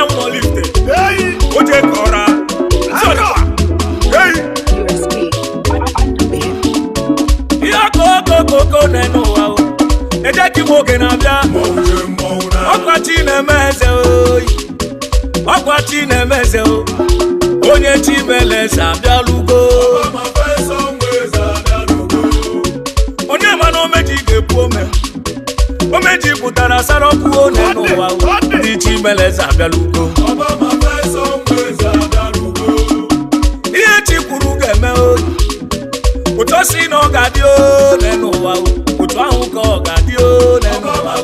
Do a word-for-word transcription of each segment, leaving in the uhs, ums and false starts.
uno lifte. Hey, oje kora. Hey. Ya koko koko nenu wa. Eje ki moge na bia. Okwa chi na meze o. Okwa chi na meze o. Onye chi meleza bia lugo. Onye mano meji gepu ome. Omeji putara saroku o nenu wa. Di chi meleza bia lugo. Iye chi kuru geme o. Uto si no gadi o nenu wa. Uto ahun ko gadi o nenu wa.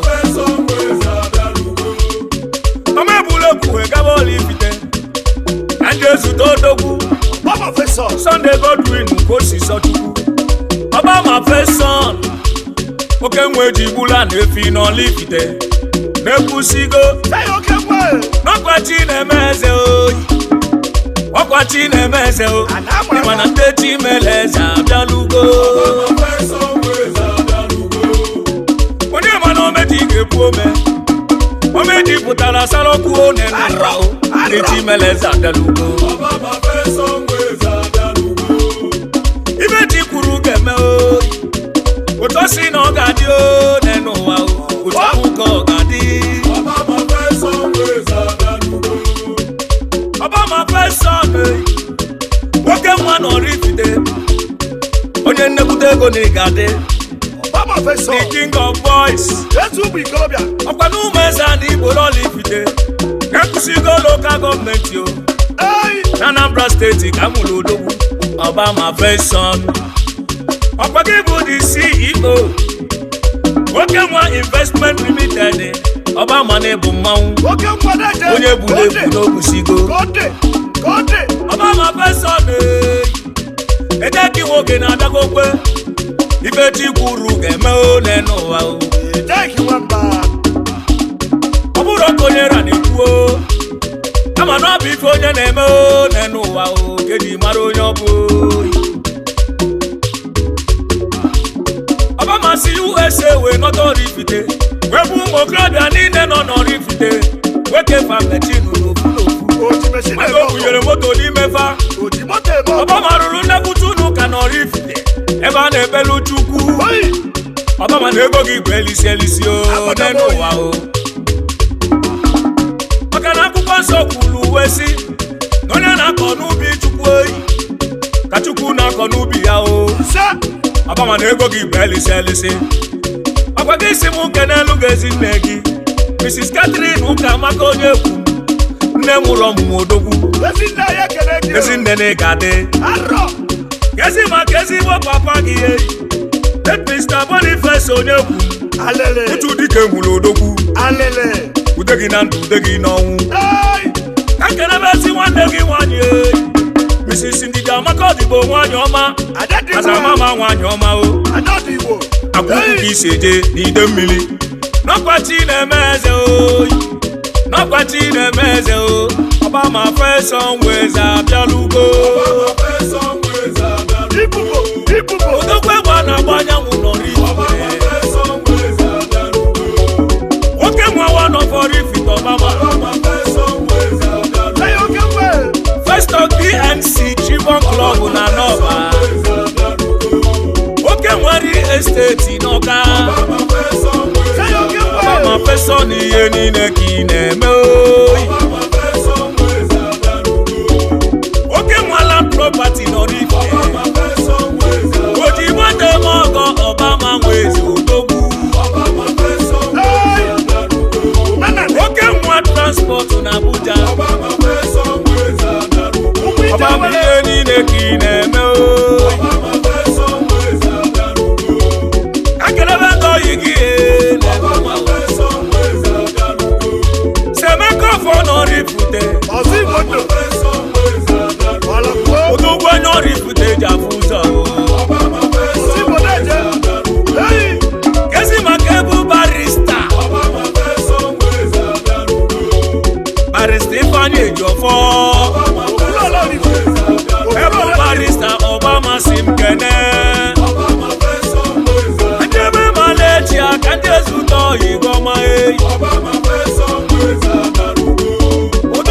Ome bule kuwe gabo lifite. Anjesu to dogu. Baba Faison. Sunday Godwin kosi sotuku. Baba ma Faison. Oke mweji bula nefi no lifite. Nekusigo. Say oke mwe. Nokwa chi nemeze o. Okwa chi nemeze o. Imana te chi meleza bialugo. Baba Faison mweza bialugo. Onye mano meji gepu ome. Omeji putara saroku o nenu rao. Eji meleza bialugo. Baba Faison mweza bialugo. Ibeji kuru geme o. Uto si no gadi o nenu wa o. Uto ahuko gadi. Baba Faison mweza bialugo. Baba Faison e. Woke mwa no rifide. Onye nnekute go ni gadi. Baba Faison. The king of boys. Yesu bi kolobia. Okwanu meza ni bolo lifide. Nekusigo local government yo. Hey. Anambra state kamulo dogu. Baba Faison. Okwagibu the C E O. Woke mwa investment limited. Obama ne bu mawu. Woke mwa daje. Onye bule bulo kusigo. Kote. Kote. Baba Faison e. Eje ki woke na dagokwe. Ibe ti kuru geme o nenu wa o. Eje ki wamba. Oburo konyera ni kuo. Ama no bi fo onye na eme o nenu wa o. Keji maro onye obu. Obama si U S A we not orifite. Webu mokrabia ni ne no no rifite. Weke family chinu no fulo. Oji machine. Mago kuyere moto ni mefa. Oji moto ebo. Obama ruru na kutunu ka no rifite. Eba na ebelu chukwu. Obama na ego gi gwelisi elisi o nenu wa o. Maka na akwụkwọ nsọ kwuru wesi. Onye na-akọ n'ubi chukwu oyi. Ka chukwu na-akọ n'ubi ya o. Obama na ego gi gwelisi elisi. Ọkwa gị isi mụ nke n'elu ga-ezi nne gị. Missus Catherine ụka maka onye ekwu. Nne mụrụ ọmụmụ odogwu. Ezi nne na ịga dị. Gezi maka ezigbo papa gị eyi. Let Mister Boniface onye kwu. Alele. Utu dike mụrụ odogwu. Alele. Ude gị na ndụ ude gị n'ọnwụ. Ka kelebe si nwanne gị nwanyị eyi. Missus Ndidi Amaka Odibo nwanyị ọma. Aza mama nwanyị ọma o. Akwụkwọ ka isi eje n'ide mmiri. N'ọkwa chi na-eme eze oyi. N'ọkwa chi na-eme eze o. Obama Faison weza abịalugo. Obama Faison weza abịalugo. Odogwe gba na agbanyanwụ nọ rifite. Oke nwa wa nọ for rifite Obama. Festock D N C Chibok Club na Nọba. Oke nwere estate n'Ọka. Obama Faison ihe niile ka ị na-eme oyi. Oke nwala property nọ rifite. Oji moto mogo Obama nwezi odogwu. Oke nwa transport na Abuja. Obama ihe niile ka ị na-eme o. Akelebe ngo yi gị e. Semeko fọ nọ rifute. Odogwu onye rifute ji afụ ụzọ o. Kezi maka ebu barista. Barista Ifeanyi Ejiofor. Ebu barista Obama si m kene. Ajebe malechi aka ndị ezuto igoma eyi.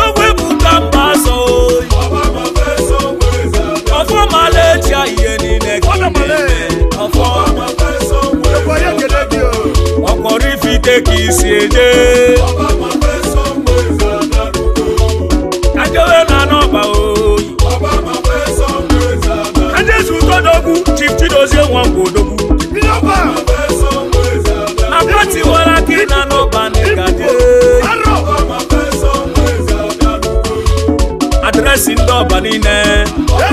esi ndị ọba niile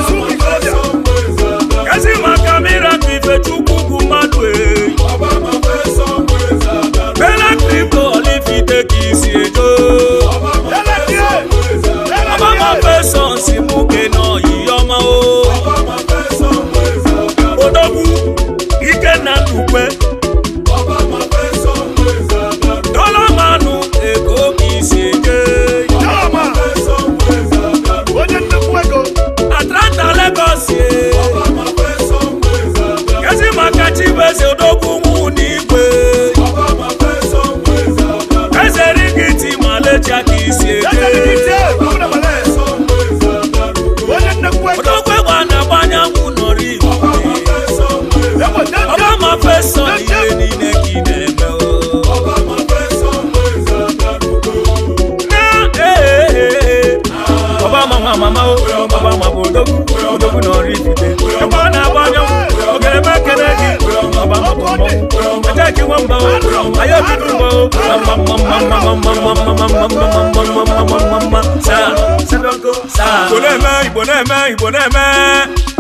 kezi maka miracle Ifechukwu ugwu mmadụ e Bella Crypto Olifite ka isi ego Obama Faison si muke no yiyoma o Odogwu ike na ndukwe Obama Faison Dola manu ego ka isi ege Obama Faison onye nnukwu ego Atlanta Lagos ye Obama Faison kezi maka Chibeze Odogwu mu n'igwe Obama Faison kezi rigiti malecha ka isi ege Odogwu gwana banyangu nori Obama Faison ihe niile ki na-eme o na eh Obama nwa mama o Obama bụ odogwu odogwu nori ifite ebe ọ na-agbanyanwu ọ ga-eme kene gị Obama bụ mmọnwụ eje gị nwamba o anyị obibi mgbe o Igbo na-eme Igbo na-eme Igbo na-eme